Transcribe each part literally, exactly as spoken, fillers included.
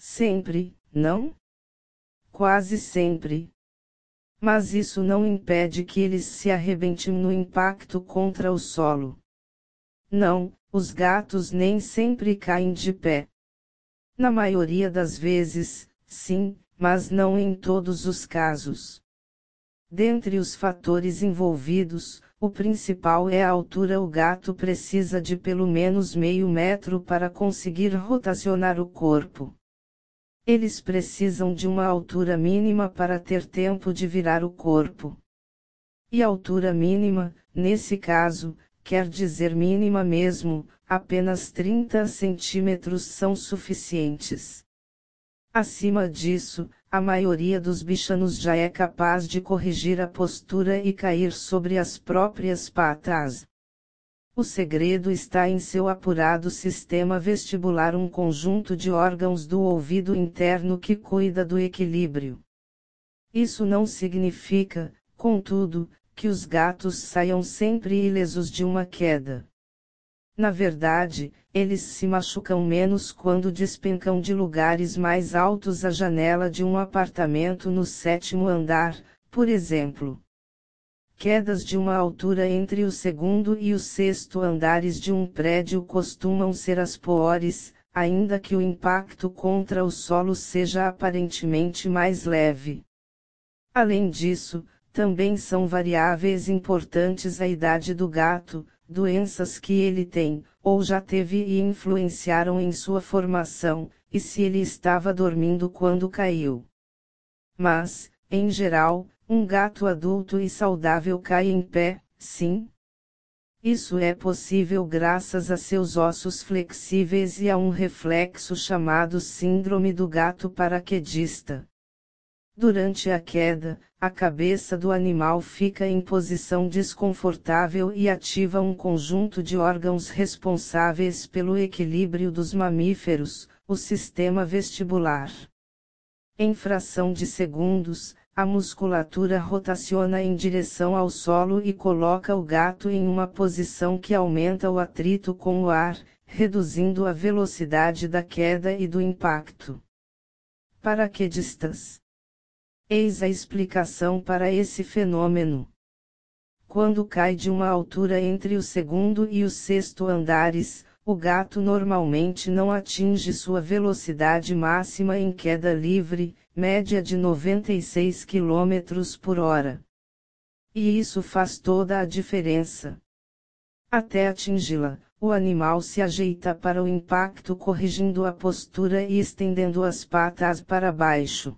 Sempre, não? Quase sempre. Mas isso não impede que eles se arrebentem no impacto contra o solo. Não, os gatos nem sempre caem de pé. Na maioria das vezes, sim, mas não em todos os casos. Dentre os fatores envolvidos, o principal é a altura. O gato precisa de pelo menos meio metro para conseguir rotacionar o corpo. Eles precisam de uma altura mínima para ter tempo de virar o corpo. E altura mínima, nesse caso, quer dizer mínima mesmo, apenas trinta centímetros são suficientes. Acima disso, a maioria dos bichanos já é capaz de corrigir a postura e cair sobre as próprias patas. O segredo está em seu apurado sistema vestibular, um conjunto de órgãos do ouvido interno que cuida do equilíbrio. Isso não significa, contudo, que os gatos saiam sempre ilesos de uma queda. Na verdade, eles se machucam menos quando despencam de lugares mais altos. A janela de um apartamento no sétimo andar, por exemplo. Quedas de uma altura entre o segundo e o sexto andares de um prédio costumam ser as piores, ainda que o impacto contra o solo seja aparentemente mais leve. Além disso, também são variáveis importantes a idade do gato, doenças que ele tem, ou já teve e influenciaram em sua formação, e se ele estava dormindo quando caiu. Mas, em geral, um gato adulto e saudável cai em pé, sim? Isso é possível graças a seus ossos flexíveis e a um reflexo chamado síndrome do gato paraquedista. Durante a queda, a cabeça do animal fica em posição desconfortável e ativa um conjunto de órgãos responsáveis pelo equilíbrio dos mamíferos, o sistema vestibular. Em fração de segundos, a musculatura rotaciona em direção ao solo e coloca o gato em uma posição que aumenta o atrito com o ar, reduzindo a velocidade da queda e do impacto. Paraquedistas. Eis a explicação para esse fenômeno. Quando cai de uma altura entre o segundo e o sexto andares, o gato normalmente não atinge sua velocidade máxima em queda livre, média de noventa e seis quilômetros por hora. E isso faz toda a diferença. Até atingi-la, o animal se ajeita para o impacto, corrigindo a postura e estendendo as patas para baixo.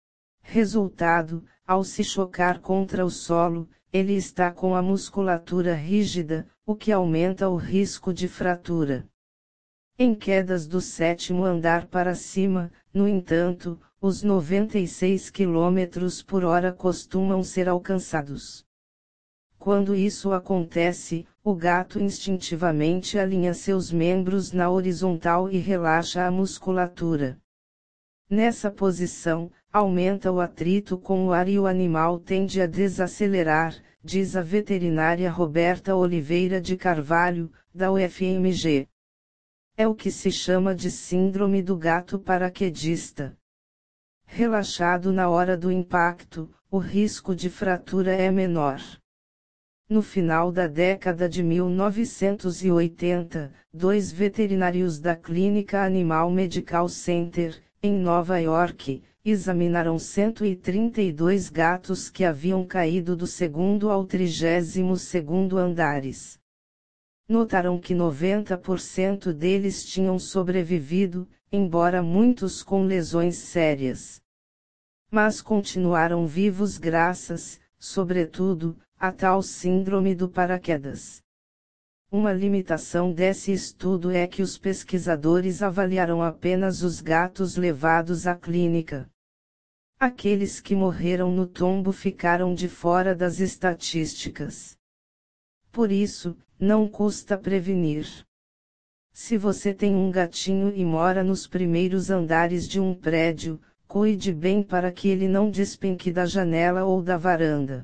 Resultado, ao se chocar contra o solo, ele está com a musculatura rígida, o que aumenta o risco de fratura. Em quedas do sétimo andar para cima, no entanto, os noventa e seis quilômetros por hora costumam ser alcançados. Quando isso acontece, o gato instintivamente alinha seus membros na horizontal e relaxa a musculatura. Nessa posição, aumenta o atrito com o ar e o animal tende a desacelerar, diz a veterinária Roberta Oliveira de Carvalho, da U F M G. É o que se chama de síndrome do gato paraquedista. Relaxado na hora do impacto, o risco de fratura é menor. No final da década de mil novecentos e oitenta, dois veterinários da Clínica Animal Medical Center, em Nova York, examinaram cento e trinta e dois gatos que haviam caído do segundo ao trigésimo segundo andares. Notaram que noventa por cento deles tinham sobrevivido, embora muitos com lesões sérias. Mas continuaram vivos graças, sobretudo, a tal síndrome do paraquedas. Uma limitação desse estudo é que os pesquisadores avaliaram apenas os gatos levados à clínica. Aqueles que morreram no tombo ficaram de fora das estatísticas. Por isso, não custa prevenir. Se você tem um gatinho e mora nos primeiros andares de um prédio, cuide bem para que ele não despenque da janela ou da varanda.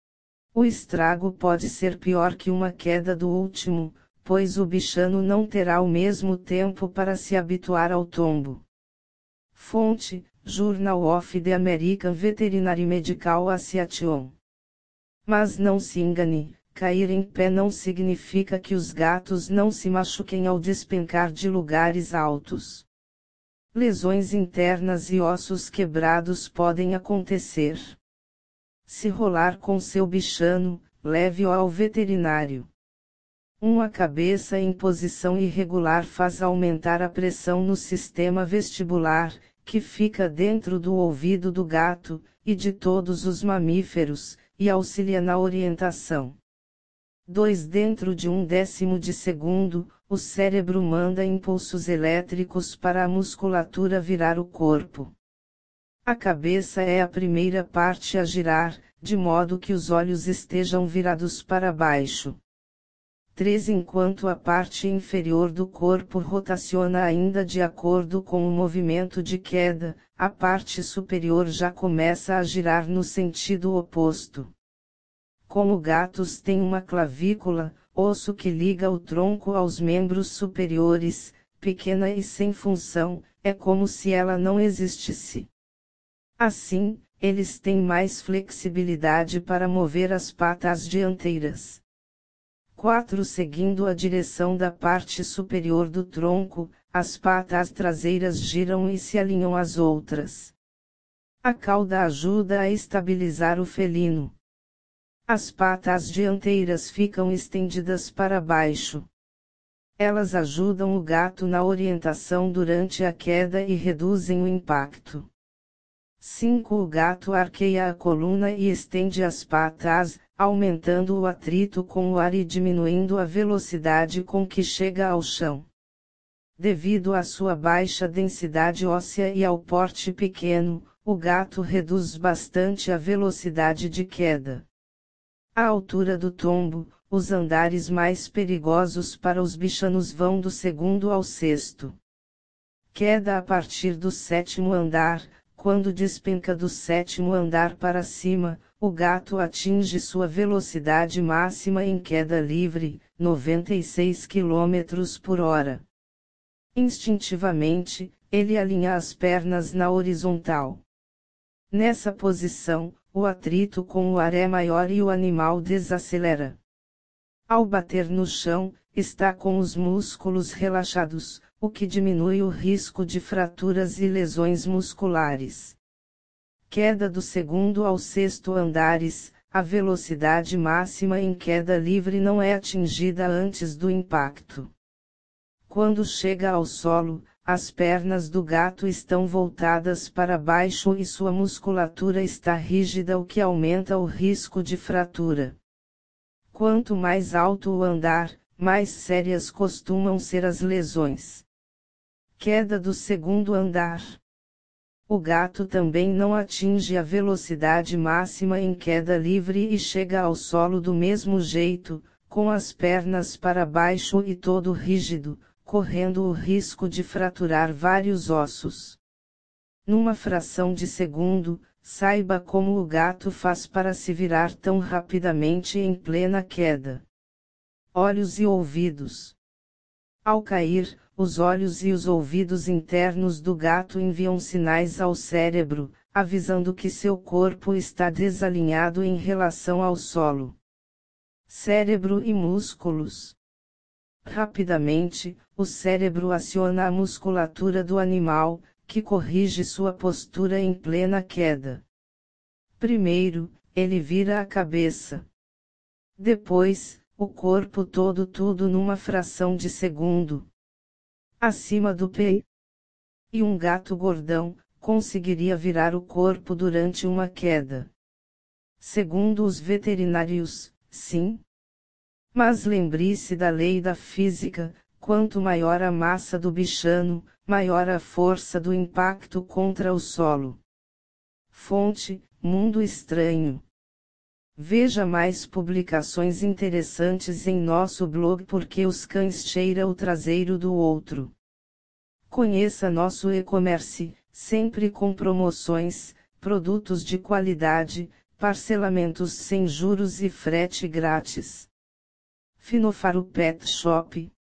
O estrago pode ser pior que uma queda do último, pois o bichano não terá o mesmo tempo para se habituar ao tombo. Fonte: Journal of the American Veterinary Medical Association. Mas não se engane, cair em pé não significa que os gatos não se machuquem ao despencar de lugares altos. Lesões internas e ossos quebrados podem acontecer. Se rolar com seu bichano, leve-o ao veterinário. Uma cabeça em posição irregular faz aumentar a pressão no sistema vestibular, que fica dentro do ouvido do gato, e de todos os mamíferos, e auxilia na orientação. dois Dentro de um décimo de segundo, o cérebro manda impulsos elétricos para a musculatura virar o corpo. A cabeça é a primeira parte a girar, de modo que os olhos estejam virados para baixo. três Enquanto a parte inferior do corpo rotaciona ainda de acordo com o movimento de queda, a parte superior já começa a girar no sentido oposto. Como gatos têm uma clavícula, osso que liga o tronco aos membros superiores, pequena e sem função, é como se ela não existisse. Assim, eles têm mais flexibilidade para mover as patas dianteiras. quatro Seguindo a direção da parte superior do tronco, as patas traseiras giram e se alinham às outras. A cauda ajuda a estabilizar o felino. As patas dianteiras ficam estendidas para baixo. Elas ajudam o gato na orientação durante a queda e reduzem o impacto. cinco O gato arqueia a coluna e estende as patas, aumentando o atrito com o ar e diminuindo a velocidade com que chega ao chão. Devido à sua baixa densidade óssea e ao porte pequeno, o gato reduz bastante a velocidade de queda. A altura do tombo: os andares mais perigosos para os bichanos vão do segundo ao sexto. Queda a partir do sétimo andar: quando despenca do sétimo andar para cima, o gato atinge sua velocidade máxima em queda livre, noventa e seis quilômetros por hora. Instintivamente, ele alinha as pernas na horizontal. Nessa posição, o atrito com o ar é maior e o animal desacelera. Ao bater no chão, está com os músculos relaxados, o que diminui o risco de fraturas e lesões musculares. Queda do segundo ao sexto andares: a velocidade máxima em queda livre não é atingida antes do impacto. Quando chega ao solo, as pernas do gato estão voltadas para baixo e sua musculatura está rígida, o que aumenta o risco de fratura. Quanto mais alto o andar, mais sérias costumam ser as lesões. Queda do segundo andar: o gato também não atinge a velocidade máxima em queda livre e chega ao solo do mesmo jeito, com as pernas para baixo e todo rígido, correndo o risco de fraturar vários ossos. Numa fração de segundo, saiba como o gato faz para se virar tão rapidamente em plena queda. Olhos e ouvidos. Ao cair, os olhos e os ouvidos internos do gato enviam sinais ao cérebro, avisando que seu corpo está desalinhado em relação ao solo. Cérebro e músculos. Rapidamente, o cérebro aciona a musculatura do animal, que corrige sua postura em plena queda. Primeiro, ele vira a cabeça. Depois, o corpo todo, tudo numa fração de segundo. Acima do pé. E um gato gordão conseguiria virar o corpo durante uma queda. Segundo os veterinários, sim. Mas lembre-se da lei da física: quanto maior a massa do bichano, maior a força do impacto contra o solo. Fonte: Mundo Estranho. Veja mais publicações interessantes em nosso blog Porque os Cães Cheiram o Traseiro do Outro. Conheça nosso e-commerce, sempre com promoções, produtos de qualidade, parcelamentos sem juros e frete grátis. Finofaro Pet Shop,